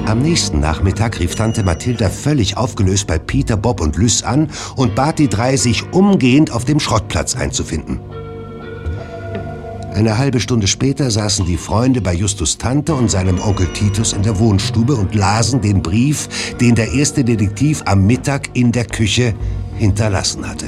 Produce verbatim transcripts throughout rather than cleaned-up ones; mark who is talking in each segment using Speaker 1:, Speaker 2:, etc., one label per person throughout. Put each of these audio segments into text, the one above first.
Speaker 1: Am nächsten Nachmittag rief Tante Mathilda völlig aufgelöst bei Peter, Bob und Lys an und bat die drei, sich umgehend auf dem Schrottplatz einzufinden. Eine halbe Stunde später saßen die Freunde bei Justus' Tante und seinem Onkel Titus in der Wohnstube und lasen den Brief, den der erste Detektiv am Mittag in der Küche hinterlassen hatte.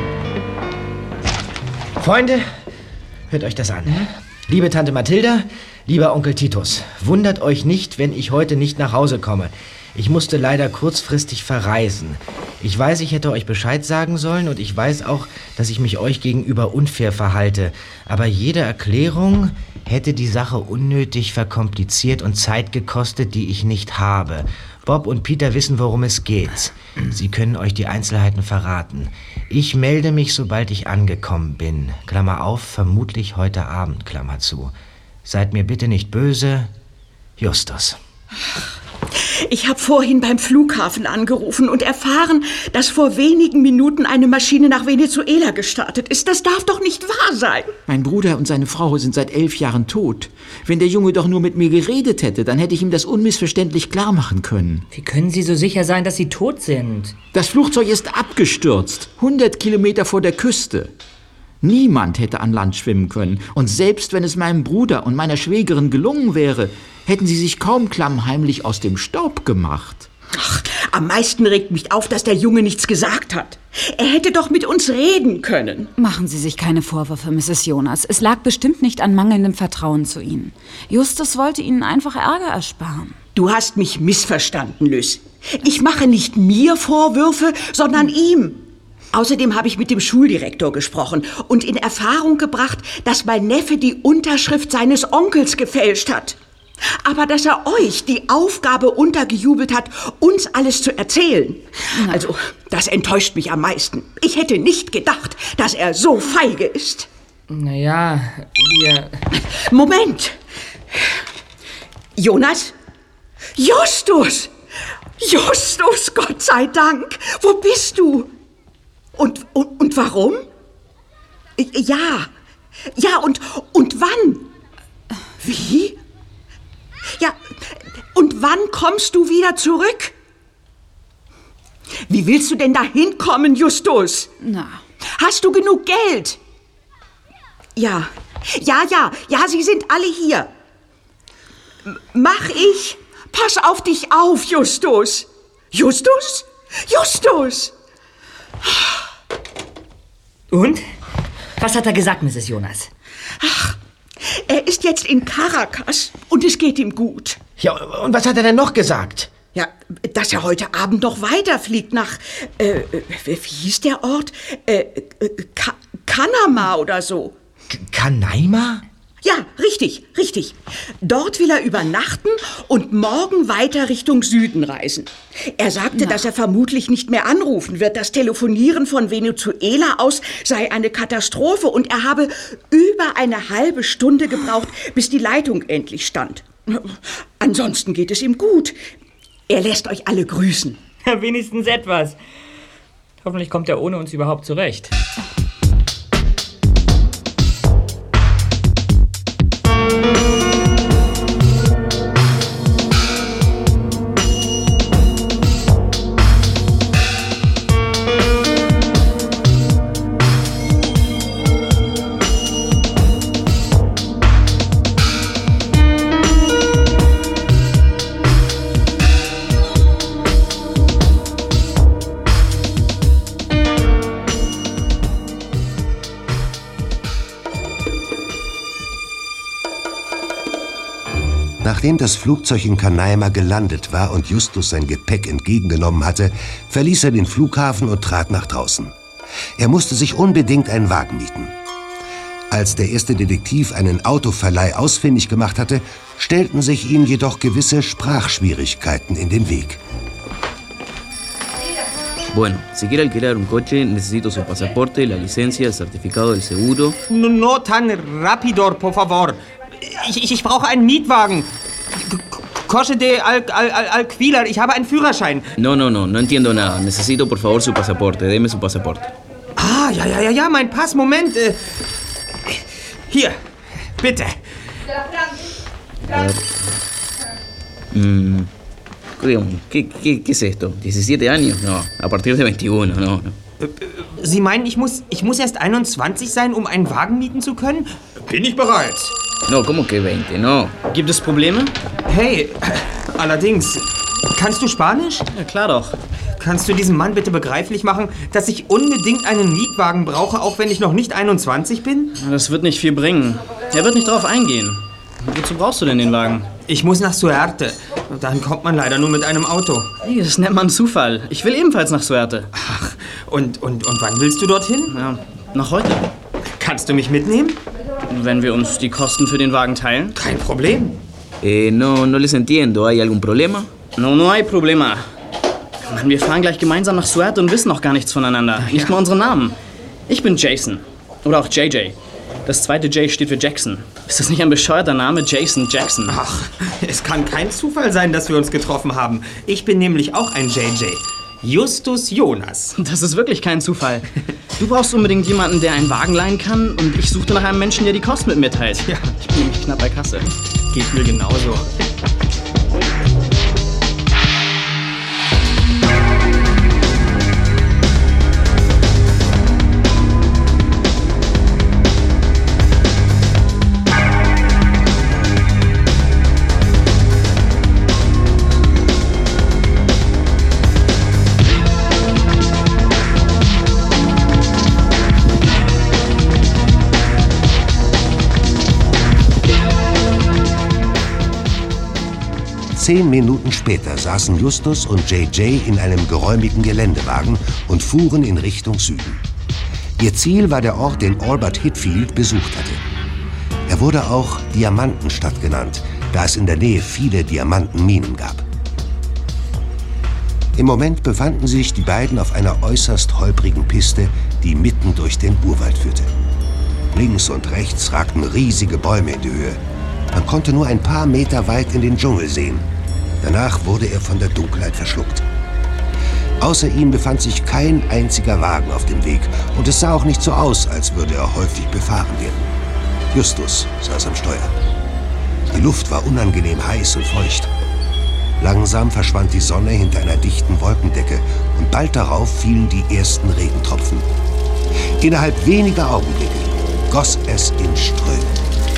Speaker 2: Freunde, hört euch das an. Liebe Tante Mathilda, lieber Onkel Titus, wundert euch nicht, wenn ich heute nicht nach Hause komme. Ich musste leider kurzfristig verreisen. Ich weiß, ich hätte euch Bescheid sagen sollen und ich weiß auch, dass ich mich euch gegenüber unfair verhalte. Aber jede Erklärung hätte die Sache unnötig verkompliziert und Zeit gekostet, die ich nicht habe. Bob und Peter wissen, worum es geht. Sie können euch die Einzelheiten verraten. Ich melde mich, sobald ich angekommen bin. Klammer auf, vermutlich heute Abend, Klammer zu. Seid mir bitte nicht böse, Justus.
Speaker 3: Ich habe vorhin beim Flughafen angerufen und erfahren, dass vor wenigen Minuten eine Maschine nach Venezuela gestartet ist. Das darf doch nicht wahr sein.
Speaker 4: Mein Bruder und seine Frau sind seit elf Jahren tot. Wenn der Junge doch nur mit mir geredet hätte, dann hätte ich ihm das unmissverständlich klar machen können.
Speaker 5: Wie können Sie so sicher sein, dass Sie tot sind?
Speaker 4: Das Flugzeug ist abgestürzt, hundert Kilometer vor der Küste. Niemand hätte an Land schwimmen können. Und selbst wenn es meinem Bruder und meiner Schwägerin gelungen wäre, hätten sie sich kaum klammheimlich aus dem Staub gemacht.
Speaker 3: Ach, am meisten regt mich auf, dass der Junge nichts gesagt hat. Er hätte doch mit uns reden können.
Speaker 6: Machen Sie sich keine Vorwürfe, Misses Jonas. Es lag bestimmt nicht an mangelndem Vertrauen zu Ihnen. Justus wollte Ihnen einfach Ärger ersparen.
Speaker 3: Du hast mich missverstanden, Lys. Ich mache nicht mir Vorwürfe, sondern hm. ihm. Außerdem habe ich mit dem Schuldirektor gesprochen und in Erfahrung gebracht, dass mein Neffe die Unterschrift seines Onkels gefälscht hat. Aber dass er euch die Aufgabe untergejubelt hat, uns alles zu erzählen. Na. Also, das enttäuscht mich am meisten. Ich hätte nicht gedacht, dass er so feige ist.
Speaker 5: Naja, wir...
Speaker 3: Moment! Jonas? Justus! Justus, Gott sei Dank! Wo bist du? Und, und, und warum? Ja, ja, und, und wann? Wie? Ja, und wann kommst du wieder zurück? Wie willst du denn da hinkommen, Justus?
Speaker 6: Na.
Speaker 3: Hast du genug Geld? Ja, ja, ja, ja, sie sind alle hier. M- mach ich? Pass auf dich auf, Justus. Justus? Justus!
Speaker 5: Und? Was hat er gesagt, Misses Jonas?
Speaker 3: Ach, er ist jetzt in Caracas und es geht ihm gut.
Speaker 2: Ja, und was hat er denn noch gesagt?
Speaker 3: Ja, dass er heute Abend noch weiterfliegt nach, äh, wie hieß der Ort? Äh, Ka- Kanama oder so.
Speaker 2: K- Kanaima?
Speaker 3: Ja, richtig, richtig. Dort will er übernachten und morgen weiter Richtung Süden reisen. Er sagte, Na. dass er vermutlich nicht mehr anrufen wird. Das Telefonieren von Venezuela aus sei eine Katastrophe und er habe über eine halbe Stunde gebraucht, bis die Leitung endlich stand. Ansonsten geht es ihm gut. Er lässt euch alle grüßen.
Speaker 5: Ja, wenigstens etwas. Hoffentlich kommt er ohne uns überhaupt zurecht.
Speaker 1: Nachdem das Flugzeug in Canaima gelandet war und Justus sein Gepäck entgegengenommen hatte, verließ er den Flughafen und trat nach draußen. Er musste sich unbedingt einen Wagen mieten. Als der erste Detektiv einen Autoverleih ausfindig gemacht hatte, stellten sich ihm jedoch gewisse Sprachschwierigkeiten in den Weg.
Speaker 7: Bueno, si quiere alquilar un coche, necesito su pasaporte, la licencia, el certificado del seguro.
Speaker 8: No, no tan rapidor, por favor. Ich, ich, ich brauche einen Mietwagen. Coche de al, al, al, Alquiler. Ich habe einen Führerschein.
Speaker 7: No, no, no, no entiendo nada. Necesito, por favor, su pasaporte. Deme su pasaporte.
Speaker 8: Ah, ja, ja, ja, ja, mein Pass. Moment. Äh, hier, bitte.
Speaker 7: Mm, ¿Qué, qué, ¿Qué es esto? ¿diecisiete años? No, a partir de veintiuno, no.
Speaker 8: Sie meinen, ich muss, ich muss erst einundzwanzig sein, um einen Wagen mieten zu können? Bin ich bereit.
Speaker 7: No, ¿cómo que veinte? No.
Speaker 5: Gibt es Probleme?
Speaker 8: Hey, allerdings, kannst du Spanisch?
Speaker 5: Ja, klar doch.
Speaker 8: Kannst du diesem Mann bitte begreiflich machen, dass ich unbedingt einen Mietwagen brauche, auch wenn ich noch nicht einundzwanzig bin?
Speaker 5: Das wird nicht viel bringen. Er wird nicht drauf eingehen. Wozu brauchst du denn den Wagen?
Speaker 8: Ich muss nach Suerte. Dahin kommt man leider nur mit einem Auto.
Speaker 5: Nee, das nennt man Zufall. Ich will ebenfalls nach Suerte.
Speaker 8: Ach, und, und, und wann willst du dorthin?
Speaker 5: Ja, nach heute.
Speaker 8: Kannst du mich mitnehmen?
Speaker 5: Wenn wir uns die Kosten für den Wagen teilen?
Speaker 8: Kein Problem.
Speaker 7: Eh, no, no les entiendo. ¿Hay algún problema?
Speaker 5: No, no hay problema. Mann, wir fahren gleich gemeinsam nach Suerte und wissen noch gar nichts voneinander. Ja. Nicht mal unsere Namen. Ich bin Jason. Oder auch J J. Das zweite J steht für Jackson. Ist das nicht ein bescheuerter Name? Jason Jackson.
Speaker 8: Ach, es kann kein Zufall sein, dass wir uns getroffen haben. Ich bin nämlich auch ein J J. Justus Jonas.
Speaker 5: Das ist wirklich kein Zufall. Du brauchst unbedingt jemanden, der einen Wagen leihen kann, und ich suchte nach einem Menschen, der die Kosten mit mir teilt.
Speaker 8: Ja.
Speaker 5: Ich bin nämlich knapp bei Kasse.
Speaker 8: Geht mir genauso.
Speaker 1: Zehn Minuten später saßen Justus und J J in einem geräumigen Geländewagen und fuhren in Richtung Süden. Ihr Ziel war der Ort, den Albert Hitfield besucht hatte. Er wurde auch Diamantenstadt genannt, da es in der Nähe viele Diamantenminen gab. Im Moment befanden sich die beiden auf einer äußerst holprigen Piste, die mitten durch den Urwald führte. Links und rechts ragten riesige Bäume in die Höhe. Man konnte nur ein paar Meter weit in den Dschungel sehen. Danach wurde er von der Dunkelheit verschluckt. Außer ihm befand sich kein einziger Wagen auf dem Weg und es sah auch nicht so aus, als würde er häufig befahren werden. Justus saß am Steuer. Die Luft war unangenehm heiß und feucht. Langsam verschwand die Sonne hinter einer dichten Wolkendecke und bald darauf fielen die ersten Regentropfen. Innerhalb weniger Augenblicke goss es in Strömen.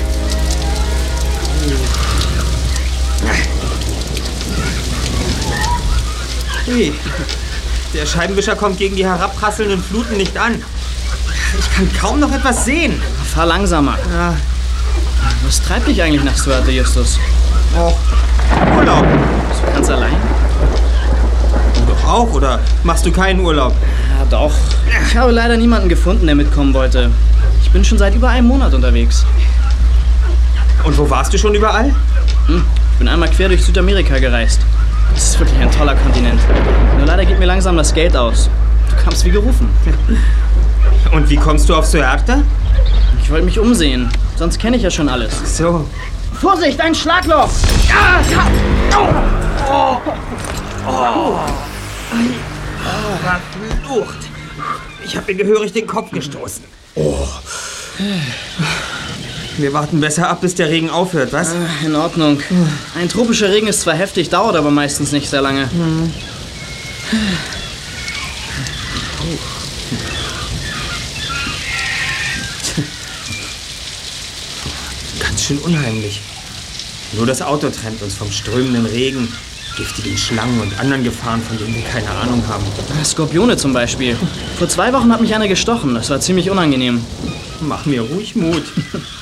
Speaker 8: Hey, der Scheibenwischer kommt gegen die herabprasselnden Fluten nicht an. Ich kann kaum noch etwas sehen.
Speaker 5: Fahr langsamer.
Speaker 8: Ja.
Speaker 5: Was treibt dich eigentlich nach Suerte, Justus?
Speaker 8: Och, Urlaub.
Speaker 5: Bist du ganz allein?
Speaker 8: Du doch auch, oder machst du keinen Urlaub?
Speaker 5: Ja, doch. Ich habe leider niemanden gefunden, der mitkommen wollte. Ich bin schon seit über einem Monat unterwegs.
Speaker 8: Und wo warst du schon überall?
Speaker 5: Hm, ich bin einmal quer durch Südamerika gereist. Das ist wirklich ein toller Kontinent. Nur leider geht mir langsam das Geld aus. Du kamst wie gerufen.
Speaker 8: Und wie kommst du auf Suerte?
Speaker 5: Ich wollte mich umsehen. Sonst kenne ich ja schon alles.
Speaker 8: So.
Speaker 5: Vorsicht, ein Schlagloch!
Speaker 8: Ah, ja. Oh. Oh. Oh. Verflucht. Ich habe mir gehörig den Kopf gestoßen. Oh. Wir warten besser ab, bis der Regen aufhört, was?
Speaker 5: In Ordnung. Ein tropischer Regen ist zwar heftig, dauert aber meistens nicht sehr lange.
Speaker 8: Hm. Ganz schön unheimlich. Nur das Auto trennt uns vom strömenden Regen, giftigen Schlangen und anderen Gefahren, von denen wir keine Ahnung haben.
Speaker 5: Skorpione zum Beispiel. Vor zwei Wochen hat mich einer gestochen. Das war ziemlich unangenehm.
Speaker 8: Mach mir ruhig Mut.